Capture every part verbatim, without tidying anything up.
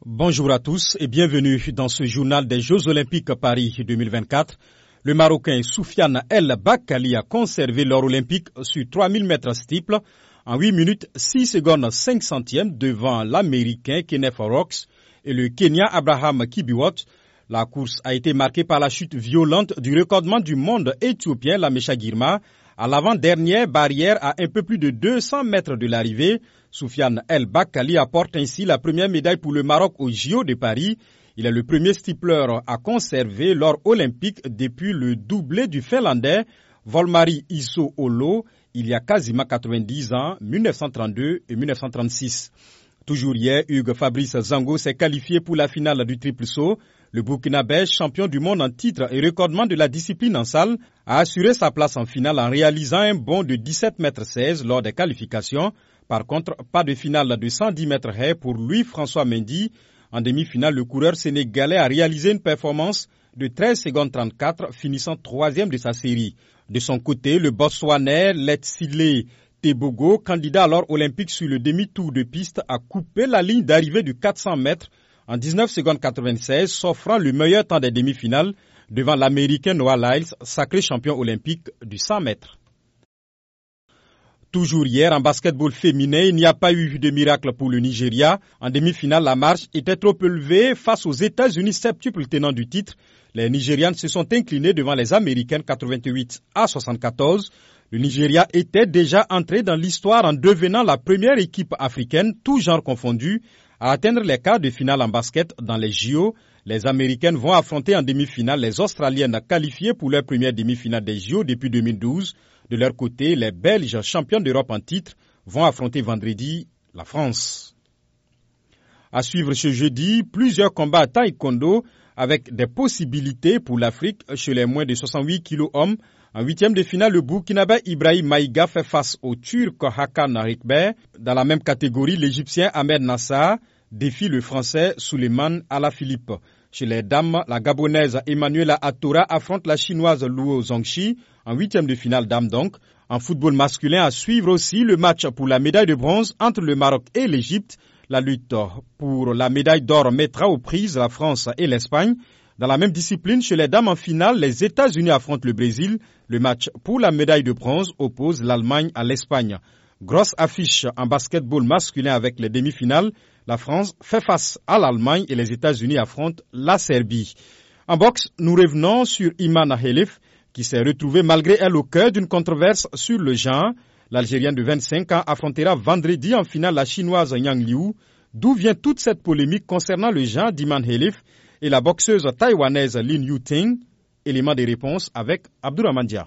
Bonjour à tous et bienvenue dans ce journal des Jeux Olympiques Paris deux mille vingt-quatre. Le Marocain Soufiane El Bakkali a conservé l'or olympique sur trois mille mètres steeple en huit minutes six secondes cinq centièmes devant l'Américain Kenneth Rocks et le Kenyan Abraham Kibiwot. La course a été marquée par la chute violente du recordman du monde éthiopien Lamesha Girma à l'avant-dernière barrière à un peu plus de deux cents mètres de l'arrivée. Soufiane El Bakkali apporte ainsi la première médaille pour le Maroc aux J O de Paris. Il est le premier steepleur à conserver l'or olympique depuis le doublé du Finlandais Volmari Iso-Olo il y a quasiment quatre-vingt-dix ans, mille neuf cent trente-deux et mille neuf cent trente-six. Toujours hier, Hugues Fabrice Zango s'est qualifié pour la finale du triple saut. Le Burkinabé, champion du monde en titre et recordman de la discipline en salle, a assuré sa place en finale en réalisant un bond de dix-sept mètres seize lors des qualifications. Par contre, pas de finale de cent dix mètres haies pour Louis-François Mendy. En demi-finale, le coureur sénégalais a réalisé une performance de treize secondes trente-quatre, finissant troisième de sa série. De son côté, le Botswanais Letsile Tebogo, candidat à l'or olympique sur le demi-tour de piste, a coupé la ligne d'arrivée du quatre cents mètres en dix-neuf secondes quatre-vingt-seize, s'offrant le meilleur temps des demi-finales devant l'Américain Noah Lyles, sacré champion olympique du cent mètres. Toujours hier, en basketball féminin, il n'y a pas eu de miracle pour le Nigeria. En demi-finale, la marche était trop élevée face aux États-Unis, septuple tenant du titre. Les Nigérianes se sont inclinées devant les Américaines quatre-vingt-huit à soixante-quatorze. Le Nigeria était déjà entré dans l'histoire en devenant la première équipe africaine, tout genre confondu, à atteindre les quarts de finale en basket dans les J O. Les Américaines vont affronter en demi-finale les Australiennes qualifiées pour leur première demi-finale des J O depuis deux mille douze. De leur côté, les Belges, champions d'Europe en titre, vont affronter vendredi la France. À suivre ce jeudi, plusieurs combats à taekwondo avec des possibilités pour l'Afrique chez les moins de soixante-huit kilos hommes. En huitième de finale, le Burkinabé Ibrahim Maïga fait face au Turc Hakan Rikber. Dans la même catégorie, l'Égyptien Ahmed Nassar défie le Français Suleiman Alaphilippe. Chez les dames, la Gabonaise Emmanuela Attora affronte la Chinoise Luo Zhongxi en huitième de finale dames donc. En football masculin, à suivre aussi le match pour la médaille de bronze entre le Maroc et l'Égypte. La lutte pour la médaille d'or mettra aux prises la France et l'Espagne. Dans la même discipline, chez les dames en finale, les États-Unis affrontent le Brésil. Le match pour la médaille de bronze oppose l'Allemagne à l'Espagne. Grosse affiche en basketball masculin avec les demi-finales. La France fait face à l'Allemagne et les États-Unis affrontent la Serbie. En boxe, nous revenons sur Iman Khelif, qui s'est retrouvée malgré elle au cœur d'une controverse sur le genre. L'Algérienne de vingt-cinq ans affrontera vendredi en finale la Chinoise Yang Liu. D'où vient toute cette polémique concernant le genre d'Iman Khelif et la boxeuse taïwanaise Lin Yuting? Élément de réponse avec Abdourahmane Dia.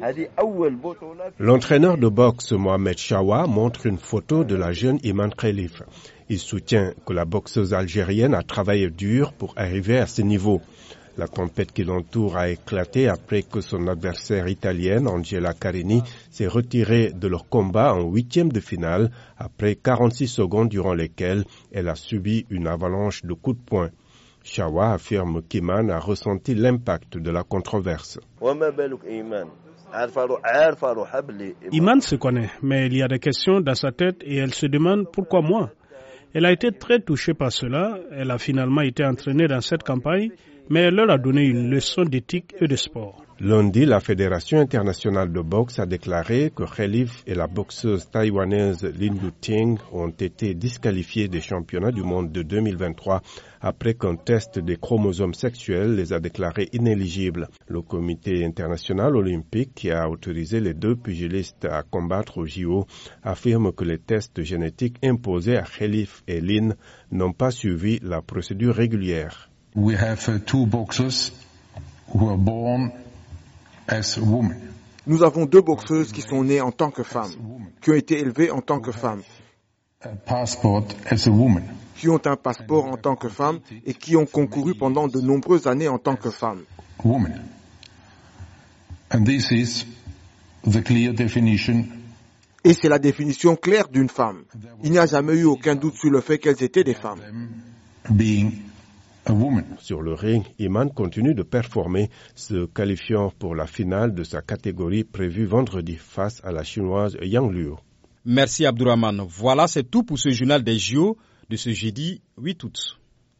L'entraîneur de boxe Mohamed Chawa montre une photo de la jeune Iman Khelif. Il soutient que la boxeuse algérienne a travaillé dur pour arriver à ce niveau. La tempête qui l'entoure a éclaté après que son adversaire italienne, Angela Carini, s'est retirée de leur combat en huitième de finale après quarante-six secondes durant lesquelles elle a subi une avalanche de coups de poing. Chawa affirme qu'Iman a ressenti l'impact de la controverse. Iman se connaît, mais il y a des questions dans sa tête et elle se demande pourquoi moi. Elle a été très touchée par cela, elle a finalement été entraînée dans cette campagne, mais elle leur a donné une leçon d'éthique et de sport. Lundi, la Fédération internationale de boxe a déclaré que Khelif et la boxeuse taïwanaise Lin Yuting ont été disqualifiés des championnats du monde de deux mille vingt-trois après qu'un test des chromosomes sexuels les a déclarés inéligibles. Le comité international olympique, qui a autorisé les deux pugilistes à combattre au J O, affirme que les tests génétiques imposés à Khelif et Lin n'ont pas suivi la procédure régulière. We have two boxers who are born as women. Nous avons deux boxeuses qui sont nées en tant que femmes, qui ont été élevées en tant que femmes, Passport as a woman. qui ont un passeport en tant que femmes et qui ont concouru pendant de nombreuses années en tant que femmes. Woman. And this is the clear definition. Et c'est la définition claire d'une femme. Il n'y a jamais eu aucun doute sur le fait qu'elles étaient des femmes. Being a woman. Sur le ring, Iman continue de performer, se qualifiant pour la finale de sa catégorie prévue vendredi face à la chinoise Yang Liu. Merci Abdourahmane. Voilà, c'est tout pour ce journal des J O de ce jeudi huit août.